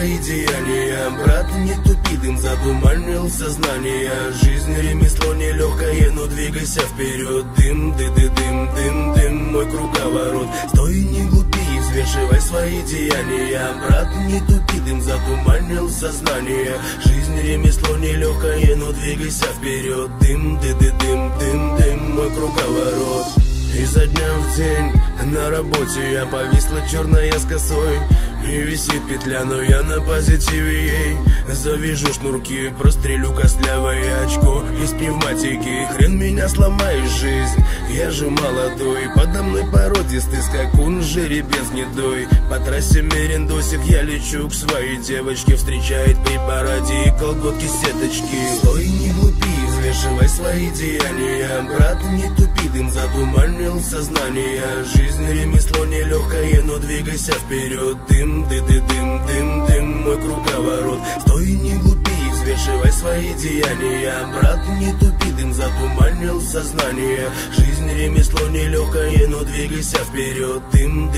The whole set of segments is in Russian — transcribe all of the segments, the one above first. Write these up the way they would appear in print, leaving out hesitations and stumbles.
свои деяния. Брат, не тупи, дым затуманил сознание. Жизнь ремесло нелегкое, но двигайся вперед. Дым, дым, дым, дым, мой круговорот. Стой, не глупи, взвешивай свои деяния. Брат, не тупи, дым затуманил сознание. Жизнь ремесло нелегкое, но двигайся вперед. Дым, дым, дым, дым, мой круговорот. Изо дня в день на работе я повисла черная с косой. И висит петля, но я на позитиве ей. Завяжу шнурки, прострелю костлявое очко из пневматики. Хрен меня сломаешь, жизнь, я же молодой. Подо мной породистый скакун, жеребец гнедой. По трассе мерендосик я лечу к своей девочке. Встречает при параде и колготки сеточки. Стой, не глупи, взвешивай свои деяния. Брат, не тупи, дым затуманил сознание. Жизнь ремесло нелегкое, но двигайся вперед. Дым, дым, дым, дым, мой круговорот. Стой, не глупи, взвешивай свои деяния. Брат, не тупи, дым затуманил сознание. Жизнь ремесло нелегкое, но двигайся вперед. Дым,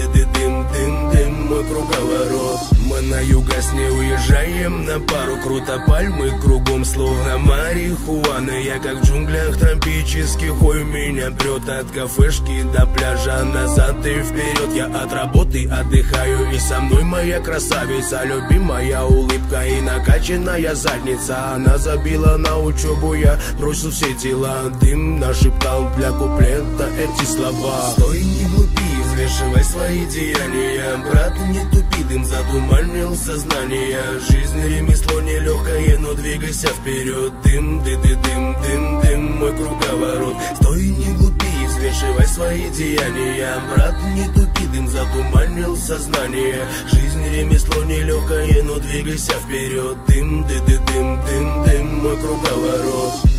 дым, дым, мой круговорот. Мы на югас не уезжаем на пару, круто пальмы кругом, словно марихуана. Я как в джунглях тропических, ой, меня прет от кафешки до пляжа, назад и вперед. Я от работы отдыхаю, и со мной моя красавица, любимая улыбка и накачанная задница. Она забила на учебу, я бросил все дела. Дым нашептал для куплета эти слова. Стой, не глупи, взвешивай свои деяния. Брат, не тупи, дым затуманил сознание. Жизнь ремесло нелегкое, но двигайся вперед. Дым, дым, дым, мой круговорот. Стой, не глупи, взвешивай свои деяния. Брат, не тупи, дым затуманил сознание. Жизнь ремесло нелегкое, но двигайся вперед. Дым, дым, дым, мой круговорот.